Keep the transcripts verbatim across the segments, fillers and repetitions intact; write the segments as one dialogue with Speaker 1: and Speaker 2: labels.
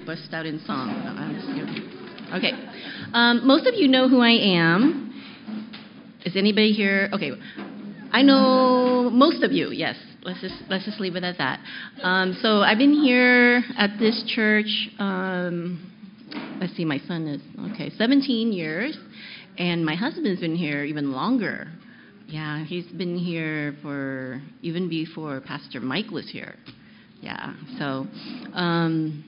Speaker 1: burst out in song. I'm just kidding. Okay. Um, most of you know who I am. Is anybody here? Okay. I know most of you, yes. Let's just let's just leave it at that. Um, so I've been here at this church, um, let's see, my son is, okay, seventeen years, and my husband's been here even longer. Yeah, he's been here for, even before Pastor Mike was here. Yeah, so, um,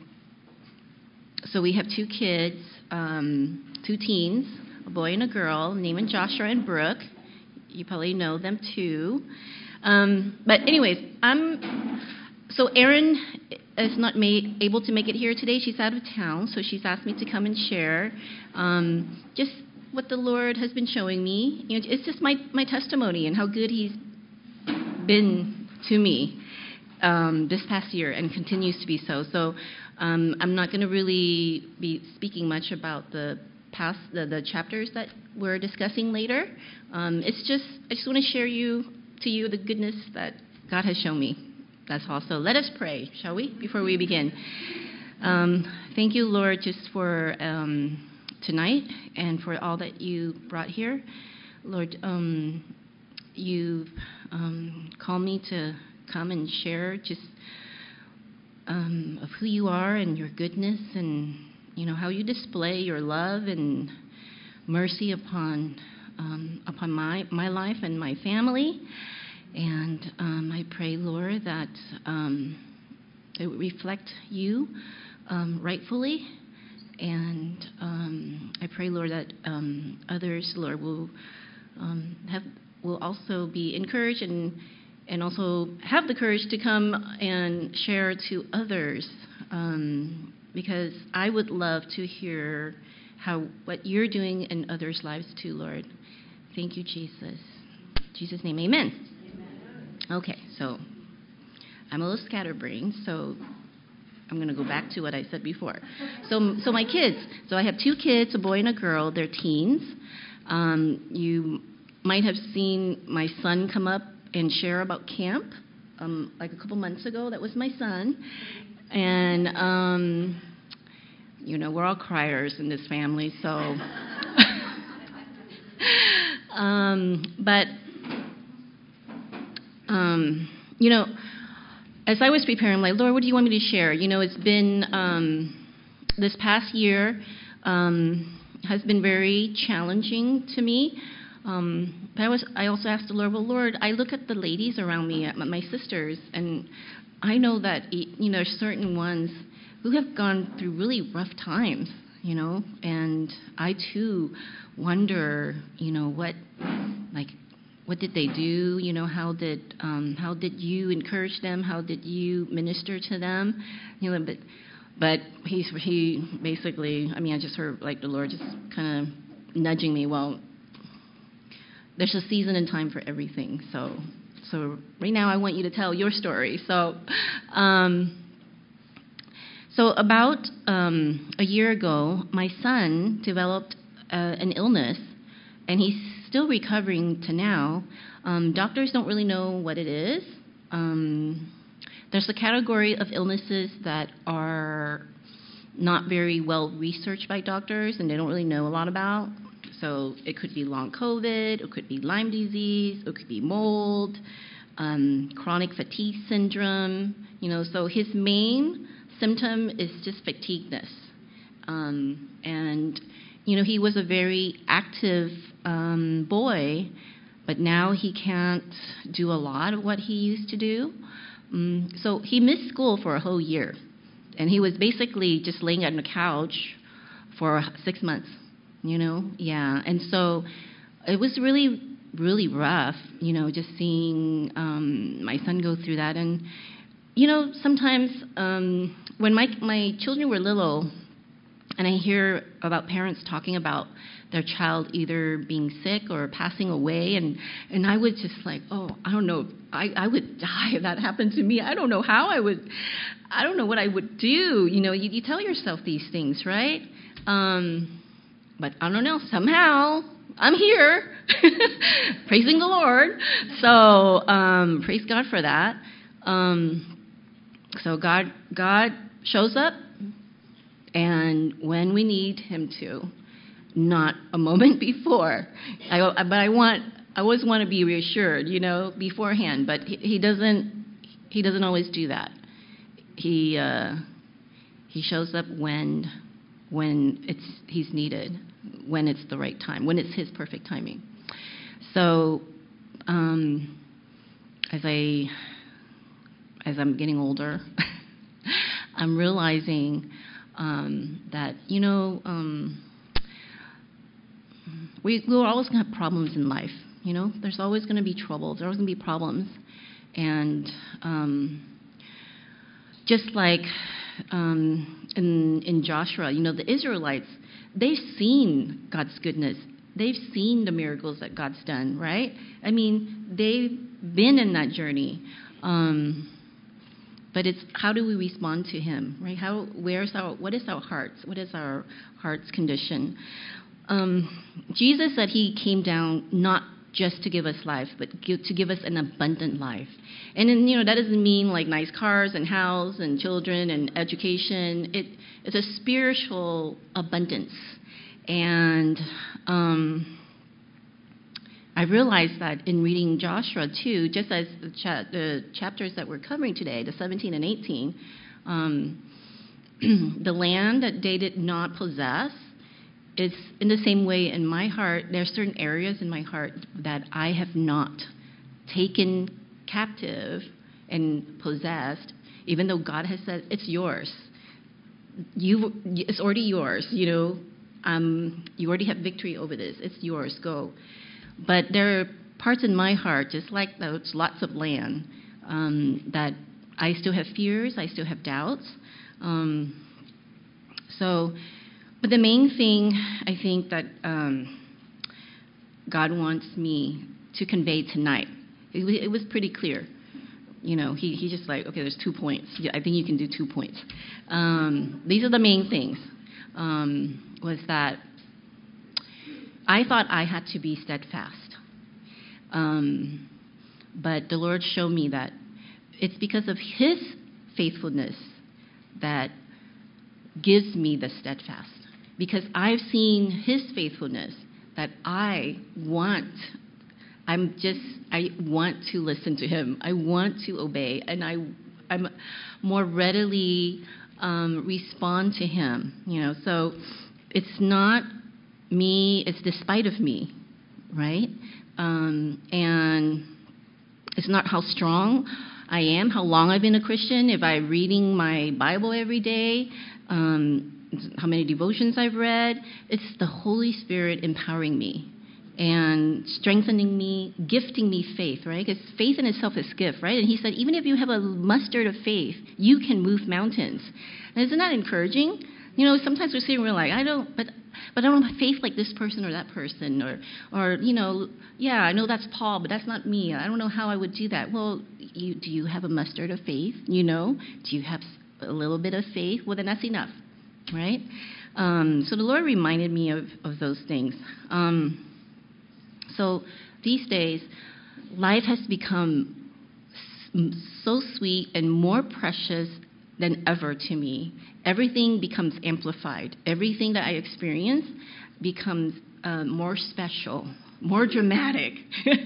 Speaker 1: so we have two kids, um, two teens, a boy and a girl, named Joshua and Brooke. You probably know them too. Um, but anyways, I'm, so Erin is not made, able to make it here today. She's out of town, so she's asked me to come and share um, just what the Lord has been showing me. You know, it's just my, my testimony and how good He's been to me um, this past year and continues to be so. So um, I'm not going to really be speaking much about the past, the, the chapters that we're discussing later. Um, it's just, I just want to share you to you the goodness that God has shown me. That's all. So let us pray, shall we, before we begin. Um, thank you, Lord, just for um, tonight and for all that you brought here. Lord, um, you've um, called me to come and share just um, of who you are and your goodness and, you know, how you display your love and mercy upon um, upon my, my life and my family. And um, I pray, Lord, that um, it would reflect you um, rightfully. And um, I pray, Lord, that um, others, Lord, will um, have will also be encouraged and and also have the courage to come and share to others. Um, because I would love to hear how what you're doing in others' lives too, Lord. Thank you, Jesus. In Jesus' name, amen. Okay, so I'm a little scatterbrained, so I'm going to go back to what I said before. So, so my kids. So I have two kids, a boy and a girl. They're teens. Um, you might have seen my son come up and share about camp um, like a couple months ago. That was my son. And, um, you know, we're all criers in this family, so. um, but, um, you know, as I was preparing, I'm like, Lord, what do you want me to share? You know, it's been, um, this past year um, has been very challenging to me. Um, but I, was, I also asked the Lord, well, Lord, I look at the ladies around me, at my sisters, and I know that, you know, there's certain ones who have gone through really rough times, you know, and I, too, wonder, you know, what, like, what did they do? You know, how did um, how did you encourage them? How did you minister to them? You know, but but he's he basically, I mean, I just heard like the Lord just kind of nudging me. Well, there's a season and time for everything. So so right now, I want you to tell your story. So. Um, So about um, a year ago, my son developed uh, an illness, and he's still recovering to now. Um, doctors don't really know what it is. Um, there's a category of illnesses that are not very well researched by doctors, and they don't really know a lot about. So it could be long COVID, it could be Lyme disease, it could be mold, um, chronic fatigue syndrome. You know, so his main symptom is just fatigueness. Um, and, you know, he was a very active um, boy, but now he can't do a lot of what he used to do. Um, so he missed school for a whole year. And he was basically just laying on the couch for six months, you know? Yeah. And so it was really, really rough, you know, just seeing um, my son go through that. And, you know, sometimes um, when my my children were little, and I hear about parents talking about their child either being sick or passing away, and, and I would just like, oh, I don't know, I, I would die if that happened to me. I don't know how I would, I don't know what I would do. You know, you, you tell yourself these things, right? Um, but I don't know, somehow I'm here, praising the Lord. So um, praise God for that. Um, So God, God shows up, and when we need him to, not a moment before. I, but I want, I always want to be reassured, you know, beforehand. But he, he doesn't, he doesn't always do that. He uh, he shows up when when it's he's needed, when it's the right time, when it's his perfect timing. So um, as I as I'm getting older, I'm realizing um, that you know um, we we're always going to have problems in life. You know, there's always going to be troubles. There's always going to be problems, and um, just like um, in, in Joshua, you know, the Israelites, they've seen God's goodness. They've seen the miracles that God's done, right? I mean, they've been in that journey. Um, but it's how do we respond to Him, right? How, where's our, what is our hearts? What is our heart's condition? Um, Jesus said He came down not just to give us life, but give, to give us an abundant life. And then, you know, that doesn't mean like nice cars and house and children and education. It, it's a spiritual abundance. And um, I realized that in reading Joshua too, just as the, cha- the chapters that we're covering today, the seventeen and eighteen, um, the land that they did not possess, it's in the same way in my heart. There are certain areas in my heart that I have not taken captive and possessed, even though God has said it's yours. You, it's already yours. You know, um, you already have victory over this. It's yours. Go. But there are parts in my heart, just like those lots of land, um, that I still have fears. I still have doubts. Um, so. But the main thing I think that um, God wants me to convey tonight, it, it was pretty clear. You know, he, he just like, okay, there's two points. Yeah, I think you can do two points. Um, these are the main things. Um, was that I thought I had to be steadfast. Um, but the Lord showed me that it's because of His faithfulness that gives me the steadfast. Because I've seen His faithfulness that I want, I'm just, I want to listen to Him. I want to obey. And I, I'm more readily um, respond to Him. You know, so it's not me, it's despite of me, right? Um, and it's not how strong I am, how long I've been a Christian, if I'm reading my Bible every day, um, how many devotions I've read. It's the Holy Spirit empowering me and strengthening me, gifting me faith, right? Because faith in itself is gift, right? And He said, even if you have a mustard of faith, you can move mountains. And isn't that encouraging? You know, sometimes we're sitting, we're like, I don't, but but I don't have faith like this person or that person, or or you know, yeah, I know that's Paul, but that's not me. I don't know how I would do that. Well, you, do you have a mustard of faith? You know, do you have a little bit of faith? Well, then that's enough. Right? Um, so the Lord reminded me of, of those things. Um, so these days, life has become so sweet and more precious than ever to me. Everything becomes amplified. Everything that I experience becomes uh, more special, more dramatic.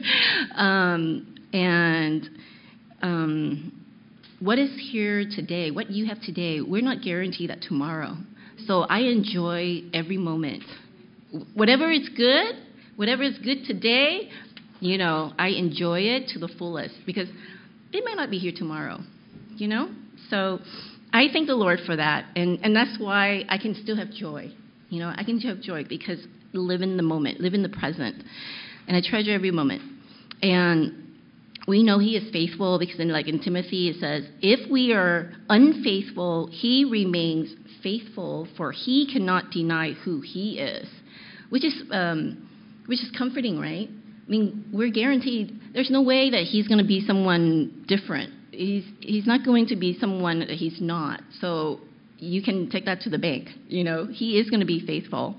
Speaker 1: um, and um, what is here today, what you have today, we're not guaranteed that tomorrow. So I enjoy every moment. Whatever is good, whatever is good today, you know, I enjoy it to the fullest because it might not be here tomorrow, you know? So I thank the Lord for that. And, and that's why I can still have joy. You know, I can still have joy because live in the moment, live in the present. And I treasure every moment. And we know He is faithful because in, like in Timothy it says, if we are unfaithful, He remains faithful, for He cannot deny who He is, which is um, which is comforting, right? I mean, we're guaranteed. There's no way that He's going to be someone different. He's He's not going to be someone that He's not. So you can take that to the bank. You know, He is going to be faithful.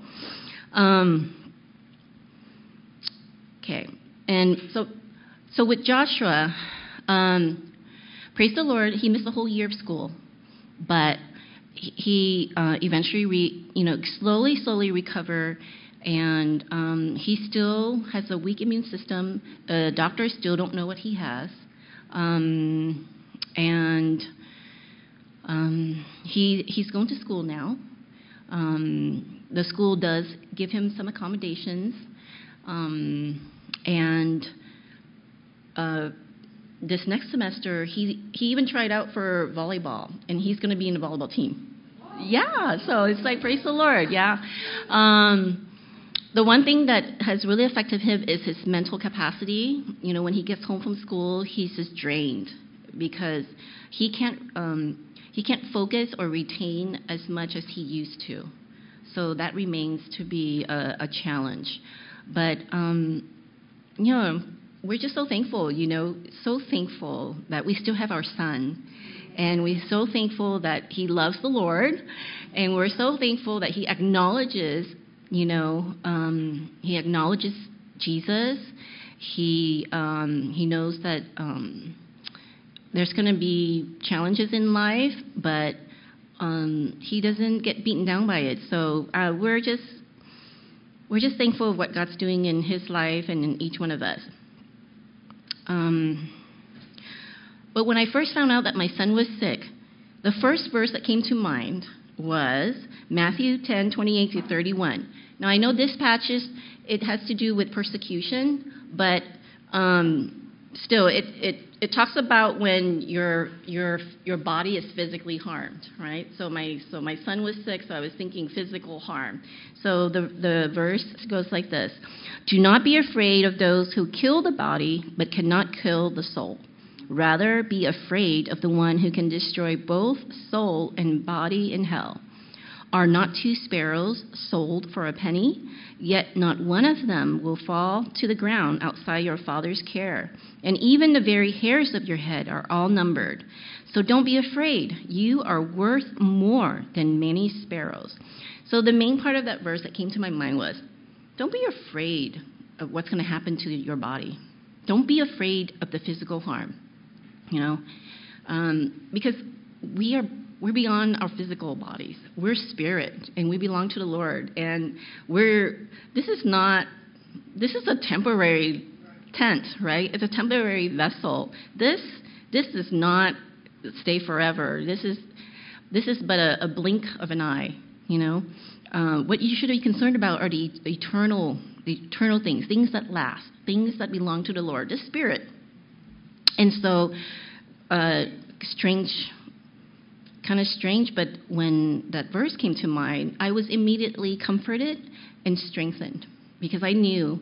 Speaker 1: Um, okay, and so. So with Joshua, um, praise the Lord, he missed a whole year of school. But he he, uh, eventually, re, you know, slowly, slowly recover, and um, he still has a weak immune system. Uh, doctors still don't know what he has, um, and um, he he's going to school now. Um, the school does give him some accommodations, um, and uh, this next semester, he he even tried out for volleyball, and he's going to be in the volleyball team. Yeah, so it's like, praise the Lord, yeah. Um, the one thing that has really affected him is his mental capacity. You know, when he gets home from school, he's just drained because he can't um, he can't focus or retain as much as he used to. So that remains to be a, a challenge. But, um, you know, we're just so thankful, you know, so thankful that we still have our son. And we're so thankful that he loves the Lord. And we're so thankful that he acknowledges, you know, um, he acknowledges Jesus. He um, he knows that um, there's going to be challenges in life, but um, he doesn't get beaten down by it. So uh, we're just we're just thankful of what God's doing in his life and in each one of us. Um, but when I first found out that my son was sick, the first verse that came to mind was Matthew ten, twenty-eight through thirty-one. Now, I know this passage, it has to do with persecution, but um, still, it, it, it talks about when your your your body is physically harmed, right? So my so my son was sick, so I was thinking physical harm. So the the verse goes like this: "Do not be afraid of those who kill the body, but cannot kill the soul. Rather, be afraid of the one who can destroy both soul and body in hell. Are not two sparrows sold for a penny? Yet not one of them will fall to the ground outside your Father's care. And even the very hairs of your head are all numbered. So don't be afraid. You are worth more than many sparrows." So the main part of that verse that came to my mind was, don't be afraid of what's going to happen to your body. Don't be afraid of the physical harm. You know, um, because we are we're beyond our physical bodies. We're spirit, and we belong to the Lord. And we're this is not this is a temporary tent, right? It's a temporary vessel. This this does not stay forever. This is this is but a, a blink of an eye. You know, uh, what you should be concerned about are the eternal the eternal things, things that last, things that belong to the Lord, the Spirit. And so, uh, strange, kind of strange, but when that verse came to mind, I was immediately comforted and strengthened because I knew,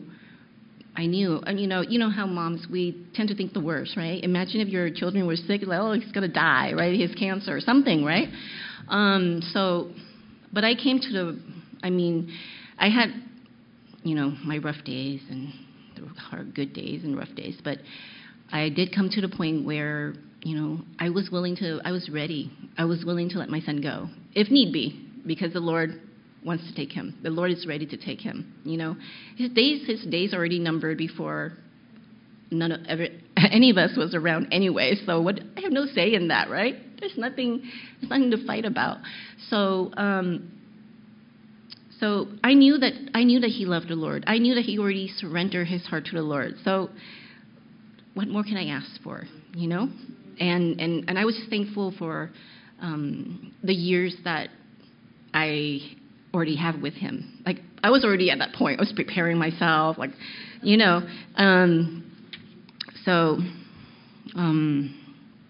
Speaker 1: I knew, and you know, you know how moms, we tend to think the worst, right? Imagine if your children were sick, like, oh, he's going to die, right? He has cancer or something, right? Um, so, but I came to the, I mean, I had, you know, my rough days and there were good days and rough days, but I did come to the point where, you know, I was willing to, I was ready. I was willing to let my son go, if need be, because the Lord wants to take him. The Lord is ready to take him, you know. His days, his days already numbered before none of, ever, any of us was around anyway, so what, I have no say in that, right? There's nothing, there's nothing to fight about. So, um, so I knew that, I knew that he loved the Lord. I knew that he already surrendered his heart to the Lord. So, what more can I ask for, you know? And and, and I was just thankful for um, the years that I already have with him. Like, I was already at that point. I was preparing myself, like, you know. Um, so um,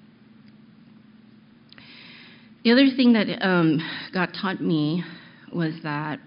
Speaker 1: the other thing that um, God taught me was that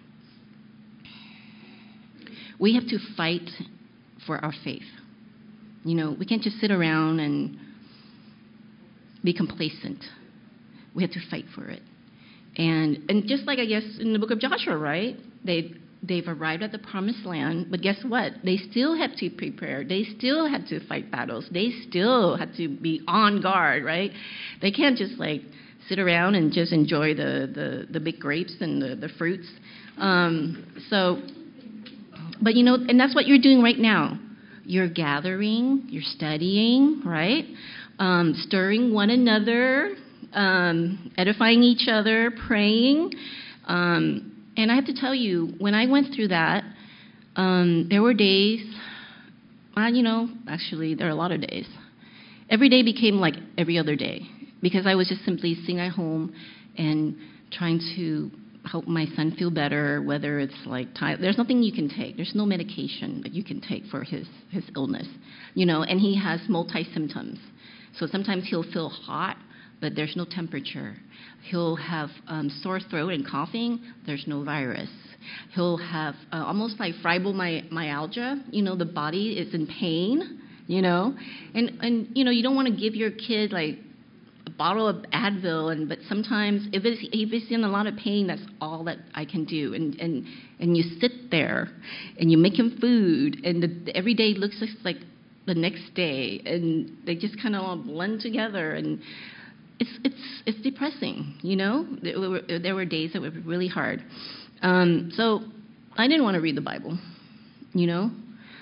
Speaker 1: we have to fight for our faith. You know, we can't just sit around and be complacent. We have to fight for it. And and just like, I guess, in the book of Joshua, right? They, they've arrived at the promised land, but guess what? They still have to prepare. They still have to fight battles. They still have to be on guard, right? They can't just, like, sit around and just enjoy the, the, the big grapes and the, the fruits. Um, so, but, you know, and that's what you're doing right now. You're gathering, you're studying, right? Um, stirring one another um, edifying each other, praying. Um, and I have to tell you, when I went through that, um, there were days, well, you know, actually, there are a lot of days. Every day became like every other day because I was just simply sitting at home and trying to help my son feel better, whether it's like, ty- there's nothing you can take. There's no medication that you can take for his, his illness, you know, and he has multi-symptoms. So sometimes he'll feel hot, but there's no temperature. He'll have um, sore throat and coughing. There's no virus. He'll have uh, almost like fibromyalgia. You know, the body is in pain, you know. And, and you know, you don't want to give your kid, like, a bottle of Advil, and but sometimes if it's, if it's in a lot of pain, that's all that I can do. And, and, and you sit there, and you make him food, and the, every day looks just like the next day, and they just kind of all blend together, and it's it's it's depressing, you know. There were, there were days that were really hard. Um, so I didn't want to read the Bible, you know.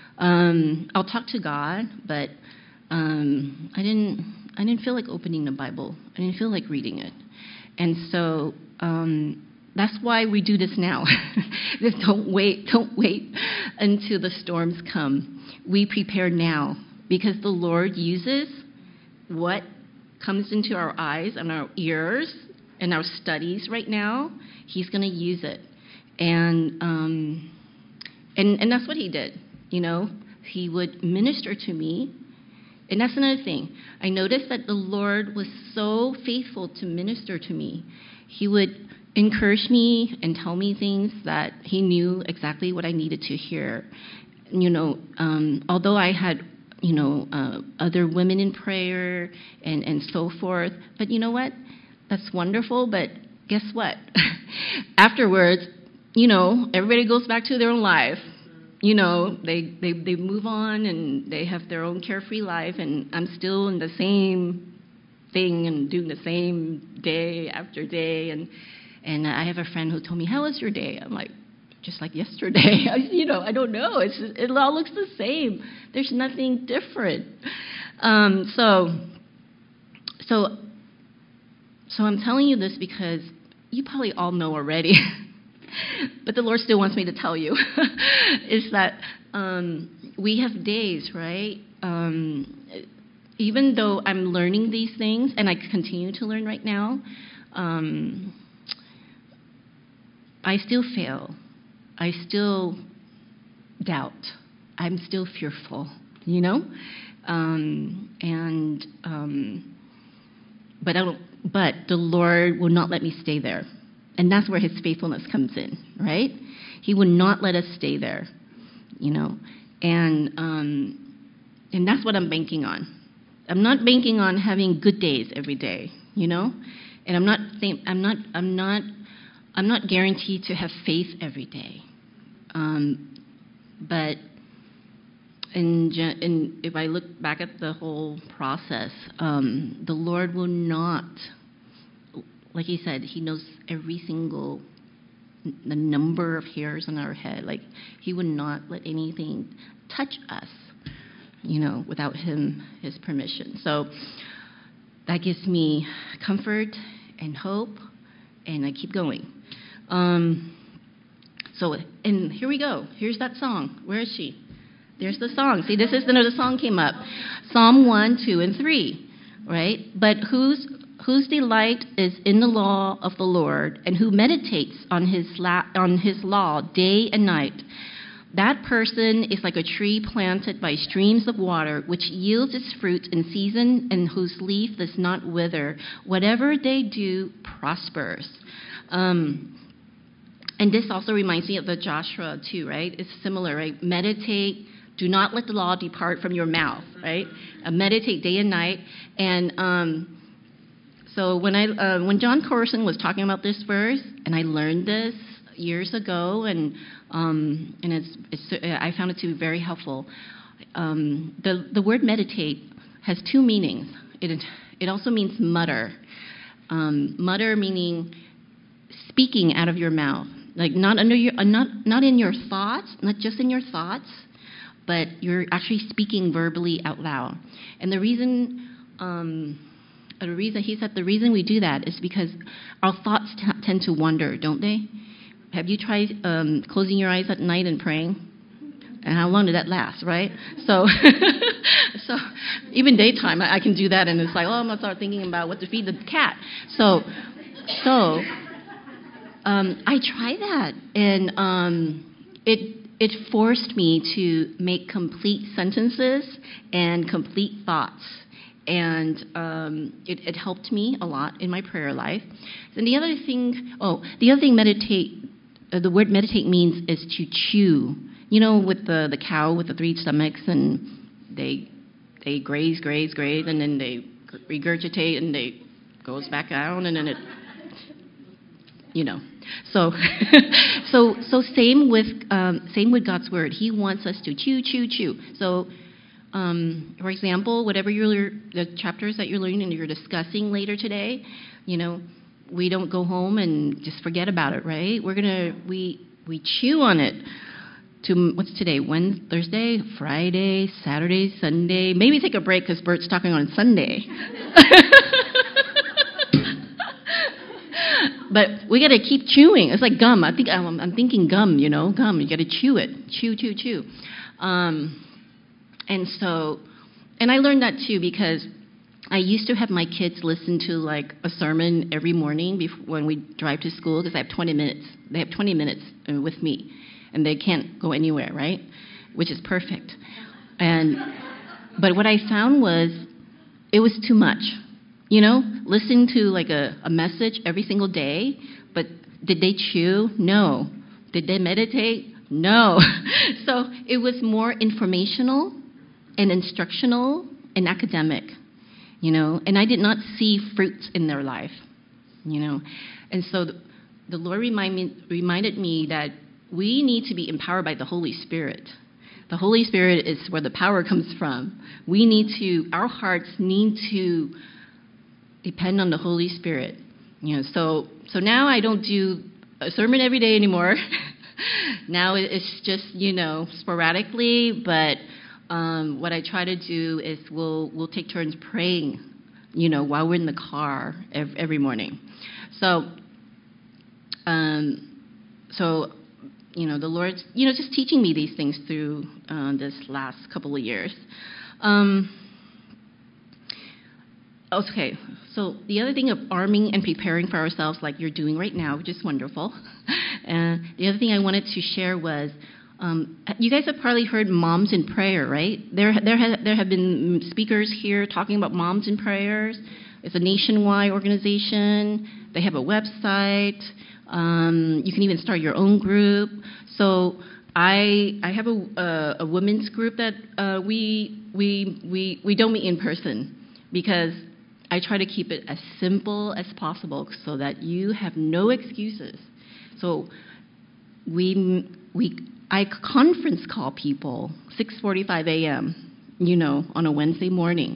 Speaker 1: Um, I'll talk to God, but um, I didn't I didn't feel like opening the Bible. I didn't feel like reading it, and so um, that's why we do this now. Just don't wait, don't wait until the storms come. We prepare now because the Lord uses what comes into our eyes and our ears and our studies right now. He's going to use it, and um, and and that's what He did. You know, He would minister to me, and that's another thing. I noticed that the Lord was so faithful to minister to me. He would encourage me and tell me things that He knew exactly what I needed to hear. You know, um, although I had, you know, uh, other women in prayer and, and so forth, but you know what? That's wonderful, but guess what? Afterwards, you know, everybody goes back to their own life. You know, they, they, they move on and they have their own carefree life, and I'm still in the same thing and doing the same day after day. And, and I have a friend who told me, how was your day? I'm like, just like yesterday. I, you know, I don't know. It's just, it all looks the same. There's nothing different. Um, so, so, so I'm telling you this because you probably all know already, but the Lord still wants me to tell you, is that um, we have days, right? Um, even though I'm learning these things, and I continue to learn right now, um, I still fail. I still doubt. I'm still fearful, you know? Um, and, um, but I don't, but the Lord will not let me stay there. And that's where His faithfulness comes in, right? He would not let us stay there, you know? And, um, and that's what I'm banking on. I'm not banking on having good days every day, you know? And I'm not, think, I'm not, I'm not, I'm not guaranteed to have faith every day. Um, but in, in, if I look back at the whole process, um, the Lord will not, like He said, He knows every single, the number of hairs on our head. Like, He would not let anything touch us, you know, without Him, His permission. So that gives me comfort and hope, and I keep going. Um, So, and here we go. Here's that song. Where is she? There's the song. See, this is another song came up. Psalm one, two, and three, right? But whose whose delight is in the law of the Lord, and who meditates on his la- on his law day and night. That person is like a tree planted by streams of water, which yields its fruit in season, and whose leaf does not wither. Whatever they do prospers. Um, And this also reminds me of the Joshua too, right? It's similar, right? Meditate. Do not let the law depart from your mouth, right? Uh, meditate day and night. And um, so when I uh, when John Corson was talking about this verse, and I learned this years ago, and um, and it's, it's I found it to be very helpful. Um, the the word meditate has two meanings. It it also means mutter. Um, mutter meaning speaking out of your mouth. Like not under your, uh, not not in your thoughts, not just in your thoughts, but you're actually speaking verbally out loud. And the reason um, the reason he said the reason we do that is because our thoughts t- tend to wander, don't they? Have you tried um, closing your eyes at night and praying? And how long did that last, right? So, so even daytime, I, I can do that, and it's like, oh, I'm gonna start thinking about what to feed the cat. So, so um, I tried that, and um, it it forced me to make complete sentences and complete thoughts. And um, it, it helped me a lot in my prayer life. And the other thing, oh, the other thing, meditate. Uh, the word meditate means is to chew. You know, with the the cow with the three stomachs, and they they graze, graze, graze, and then they regurgitate, and they goes back down, and then it, you know. So, so so same with um, same with God's word. He wants us to chew, chew, chew. So. Um, for example, whatever you're, the chapters that you're learning and you're discussing later today, you know, we don't go home and just forget about it, right? We're gonna we we chew on it. To what's today? Wednesday, Thursday, Friday, Saturday, Sunday. Maybe take a break because Bert's talking on Sunday. But we gotta keep chewing. It's like gum. I think I'm, I'm thinking gum. You know, gum. You gotta chew it. Chew, chew, chew. Um, And so, and I learned that too because I used to have my kids listen to like a sermon every morning before, when we drive to school because I have twenty minutes. They have twenty minutes with me, and they can't go anywhere, right? Which is perfect. And but what I found was it was too much. You know, listening to like a, a message every single day, but did they chew? No. Did they meditate? No. So it was more informational and instructional and academic, you know, and I did not see fruits in their life, you know. And so the, the Lord remind me, reminded me that we need to be empowered by the Holy Spirit. The Holy Spirit is where the power comes from. We need to, our hearts need to depend on the Holy Spirit, you know. So, so now I don't do a sermon every day anymore. Now it's just, you know, sporadically, but Um, what I try to do is we'll we'll take turns praying, you know, while we're in the car every, every morning. So, um, so, you know, the Lord's, you know, just teaching me these things through uh, this last couple of years. Um, okay, so the other thing of arming and preparing for ourselves, like you're doing right now, which is wonderful. And the other thing I wanted to share was. Um, you guys have probably heard Moms in Prayer, right? There, there, ha- there have been speakers here talking about Moms in Prayers. It's a nationwide organization. They have a website. Um, you can even start your own group. So I, I have a, a, a women's group that uh, we, we, we, we don't meet in person because I try to keep it as simple as possible so that you have no excuses. So we we. I conference call people six forty-five a.m., you know, on a Wednesday morning.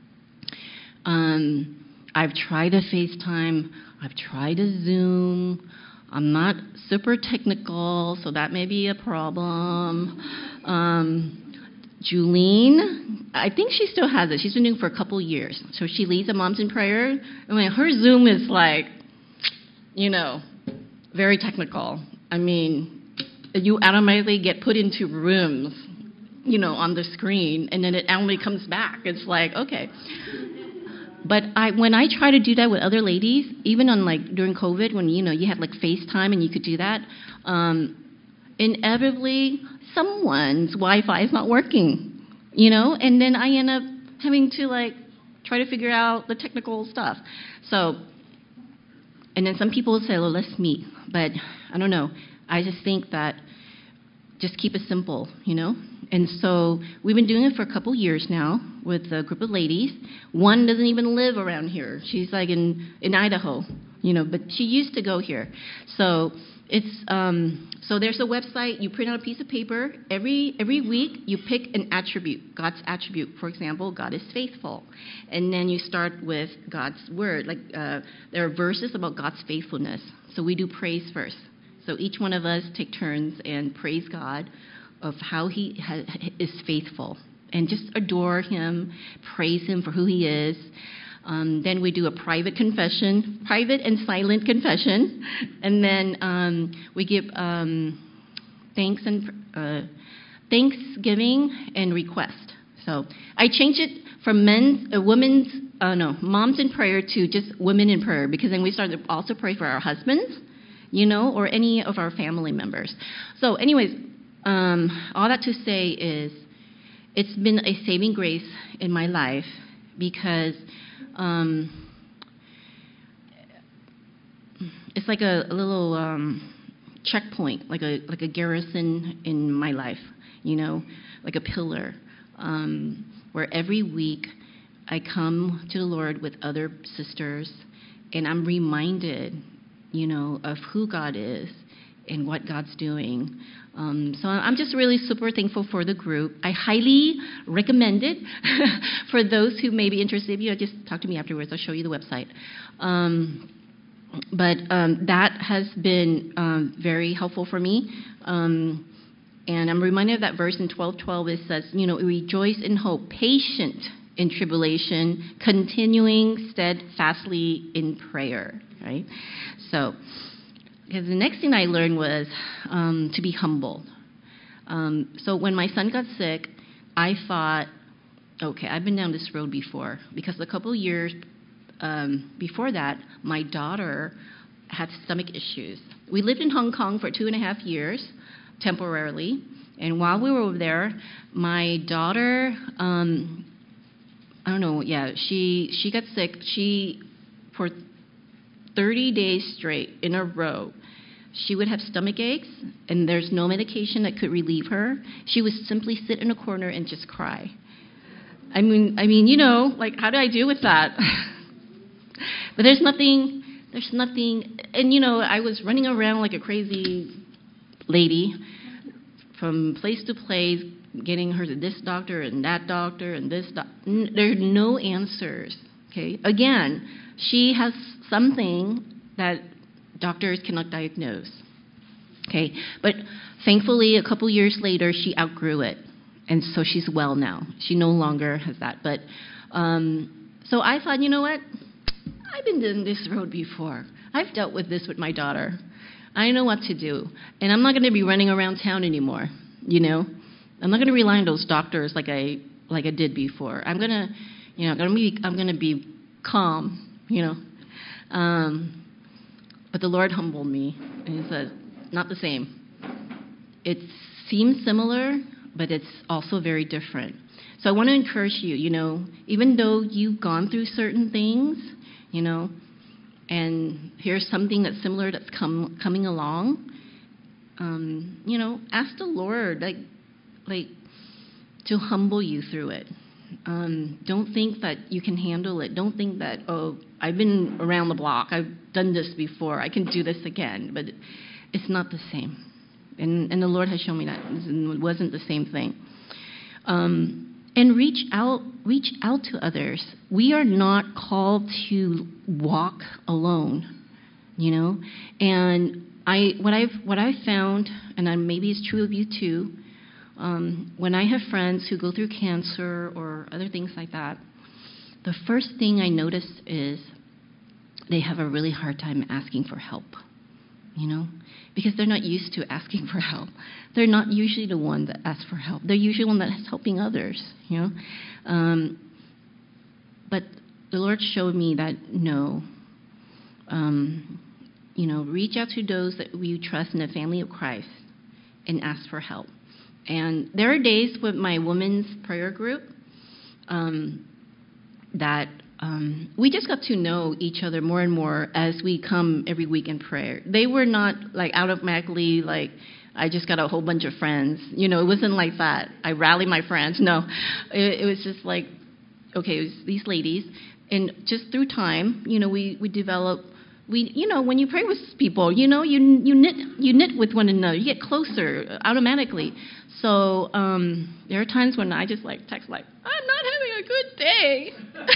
Speaker 1: Um, I've tried a FaceTime. I've tried a Zoom. I'm not super technical, so that may be a problem. Um, Julene, I think she still has it. She's been doing it for a couple years. So she leads the Moms in Prayer. I mean, her Zoom is like, you know, very technical. I mean, you automatically get put into rooms, you know, on the screen, and then it only comes back. It's like, okay. But I, when I try to do that with other ladies, even on like during COVID, when, you know, you had like FaceTime and you could do that, um, inevitably someone's Wi-Fi is not working, you know, and then I end up having to like try to figure out the technical stuff. So, and then some people say, well, let's meet. But I don't know. I just think that just keep it simple, you know? And so we've been doing it for a couple years now with a group of ladies. One doesn't even live around here. She's like in, in Idaho, you know, but she used to go here. So it's um, so there's a website. You print out a piece of paper. Every every week you pick an attribute, God's attribute. For example, God is faithful. And then you start with God's word. Like uh, there are verses about God's faithfulness. So we do praise first. So each one of us take turns and praise God of how he ha- is faithful. And just adore him, praise him for who he is. Um, then we do a private confession, private and silent confession. And then um, we give um, thanks and uh, thanksgiving and request. So I changed it from men's, uh, women's, uh, no, moms in prayer to just women in prayer, because then we started to also pray for our husbands, you know, or any of our family members. So anyways, um, all that to say is it's been a saving grace in my life, because um, it's like a, a little um, checkpoint, like a like a garrison in my life, you know, like a pillar, um, where every week I come to the Lord with other sisters, and I'm reminded, you know, of who God is and what God's doing. Um, so I'm just really super thankful for the group. I highly recommend it for those who may be interested. If you just talk to me afterwards, I'll show you the website. Um, but um, that has been um, very helpful for me. Um, and I'm reminded of that verse in twelve twelve. It says, you know, rejoice in hope, patient in tribulation, continuing steadfastly in prayer, right? So, because the next thing I learned was um, to be humble. Um, so when my son got sick, I thought, okay, I've been down this road before, because a couple of years um, before that, my daughter had stomach issues. We lived in Hong Kong for two and a half years, temporarily, and while we were over there, my daughter, um, I don't know, yeah, she she got sick. She, for thirty days straight in a row, she would have stomach aches, and there's no medication that could relieve her. She would simply sit in a corner and just cry. I mean, I mean, you know, like, how do I deal with that? But there's nothing, there's nothing, and, you know, I was running around like a crazy lady from place to place, getting her to this doctor and that doctor and this doc- N- there are no answers, okay? Again, she has something that doctors cannot diagnose, okay? But thankfully, a couple years later, she outgrew it, and so she's well now. She no longer has that. But um, so I thought, you know what? I've been down this road before. I've dealt with this with my daughter. I know what to do, and I'm not going to be running around town anymore, you know? I'm not going to rely on those doctors like I like I did before. I'm going to, you know, gonna be, I'm going to be calm, you know? Um, but the Lord humbled me, and He said, not the same. It seems similar, but it's also very different. So I want to encourage you, you know, even though you've gone through certain things, you know, and here's something that's similar that's come coming along, um, you know, ask the Lord, like, like, to humble you through it. Um, don't think that you can handle it. Don't think that, oh, I've been around the block. I've done this before. I can do this again. But it's not the same. And, and the Lord has shown me that it wasn't the same thing. Um, and reach out, reach out to others. We are not called to walk alone, you know. And I, what I've, what I've found, and I, maybe it's true of you too. Um, when I have friends who go through cancer or other things like that, the first thing I notice is they have a really hard time asking for help, you know, because they're not used to asking for help. They're not usually the one that asks for help. They're usually the one that's helping others, you know. Um, but the Lord showed me that, no, um, you know, reach out to those that you trust in the family of Christ and ask for help. And there are days with my women's prayer group um, that um, we just got to know each other more and more as we come every week in prayer. They were not like automatically like, I just got a whole bunch of friends. You know, it wasn't like that. I rally my friends. No, it, it was just like, okay, it was these ladies. And just through time, you know, we, we developed, we, you know, when you pray with people, you know, you you knit you knit with one another. You get closer automatically. So um, there are times when I just like text like, I'm not having a good day.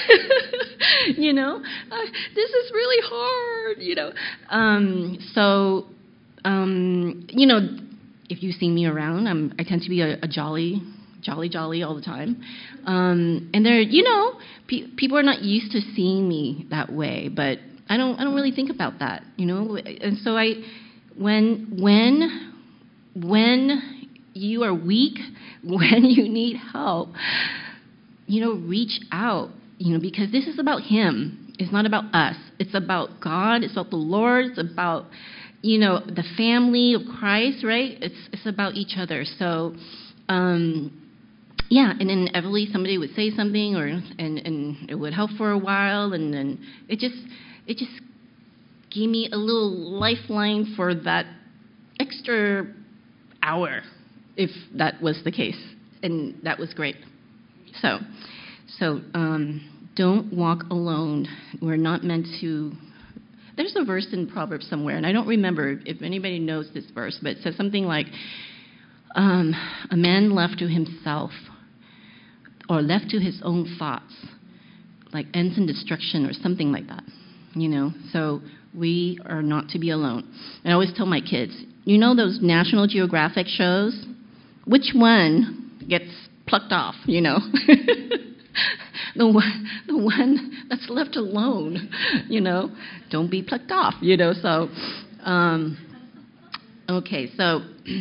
Speaker 1: you know, uh, this is really hard. You know, um, so um, you know, if you've seen me around, I'm, I tend to be a, a jolly jolly, jolly all the time. Um, and they're, you know, pe- people are not used to seeing me that way, but I don't, I don't really think about that, you know. And so I, when, when, when you are weak, when you need help, you know, reach out, you know, because this is about Him. It's not about us. It's about God. It's about the Lord. It's about, you know, the family of Christ, right? It's it's about each other. So, um, yeah, and inevitably somebody would say something, or and, and it would help for a while, and then it just it just gave me a little lifeline for that extra hour, if that was the case, and that was great. So, so um, don't walk alone. We're not meant to. There's a verse in Proverbs somewhere, and I don't remember if anybody knows this verse, but it says something like, um, a man left to himself or left to his own thoughts, like ends in destruction or something like that, you know. So we are not to be alone. And I always tell my kids, you know those National Geographic shows? Which one gets plucked off, you know? The one, the one that's left alone, you know, don't be plucked off, you know. So, um, okay, so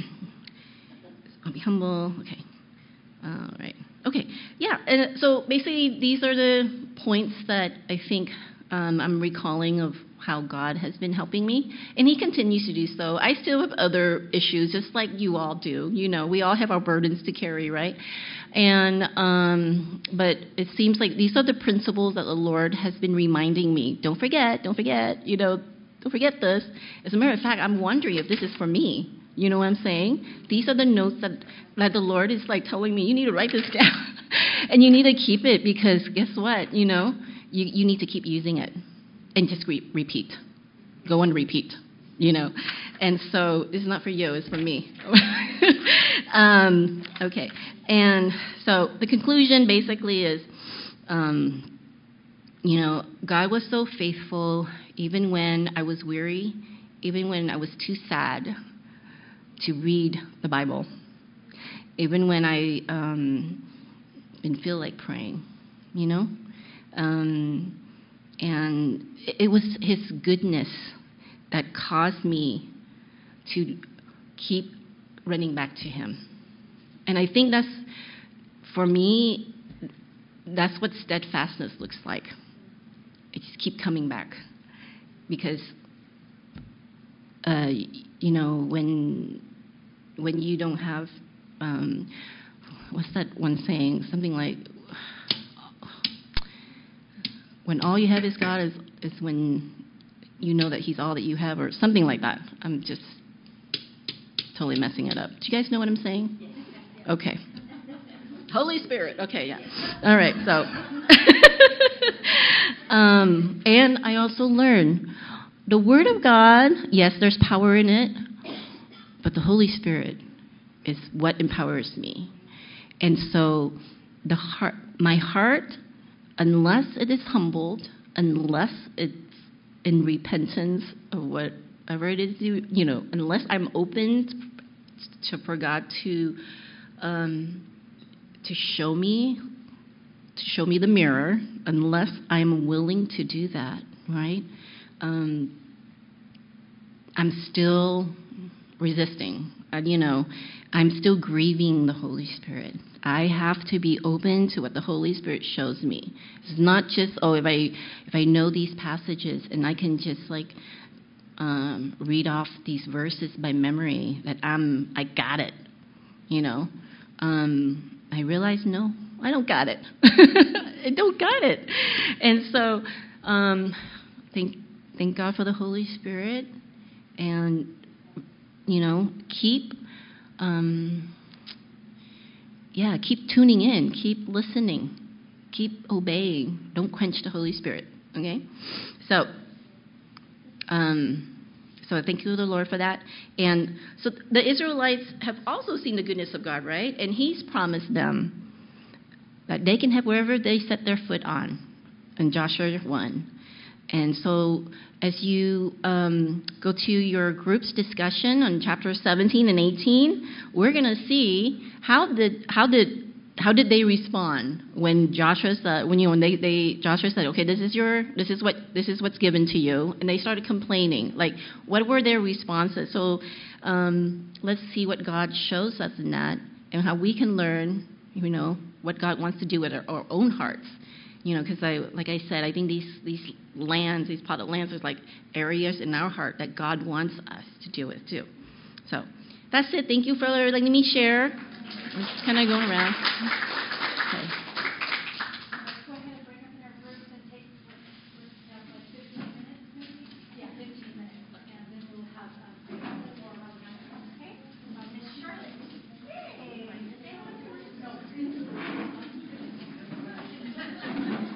Speaker 1: I'll be humble. Okay, all right. Okay, yeah. And so basically, these are the points that I think um, I'm recalling of how God has been helping me, and He continues to do so. I still have other issues, just like you all do. You know, we all have our burdens to carry, right? And um, but it seems like these are the principles that the Lord has been reminding me. Don't forget, don't forget, you know, don't forget this. As a matter of fact, I'm wondering if this is for me. You know what I'm saying? These are the notes that, that the Lord is like telling me, you need to write this down. And you need to keep it, because guess what? You know, you, you need to keep using it. And just re- repeat. Go and repeat, you know. And so it's not for you, it's for me. um, okay. And so the conclusion basically is, um, you know, God was so faithful even when I was weary, even when I was too sad to read the Bible, even when I um, didn't feel like praying, you know. Um, and it was His goodness that caused me to keep running back to Him. And I think that's, for me, that's what steadfastness looks like. I just keep coming back. Because, uh, you know, when when you don't have, um, what's that one saying? Something like, when all you have is God is, is when you know that He's all that you have, or something like that. I'm just totally messing it up. Do you guys know what I'm saying? Okay. Holy Spirit. Okay, yeah. All right, so. um, and I also learned the Word of God, yes, there's power in it, but the Holy Spirit is what empowers me. And so the heart, my heart, unless it is humbled, unless it's in repentance of whatever it is, you, you know, unless I'm open to, for God to um, to show me, to show me the mirror, unless I'm willing to do that, right? Um, I'm still resisting. And, you know, I'm still grieving the Holy Spirit. I have to be open to what the Holy Spirit shows me. It's not just, oh, if I if I know these passages and I can just like um, read off these verses by memory, that I'm I got it, you know. Um, I realize no, I don't got it. I don't got it, and so um, thank thank God for the Holy Spirit, and you know, keep. Um, Yeah, keep tuning in, keep listening, keep obeying. Don't quench the Holy Spirit, okay? So, um, so thank you to the Lord for that. And so the Israelites have also seen the goodness of God, right? And He's promised them that they can have wherever they set their foot on, in Joshua one. And so as you um, go to your group's discussion on chapter seventeen and eighteen, we're going to see how did how did how did they respond when Joshua said, when you know, when they, they Joshua said, okay, this is your, this is what, this is what's given to you, and they started complaining. Like, what were their responses? So, um, let's see what God shows us in that, and how we can learn, you know, what God wants to do with our, our own hearts. You know, because I, like I said, I think these these lands, these plotted lands, are like areas in our heart that God wants us to deal with too. So that's it. Thank you for letting me share. I'm just kind of going around. Okay.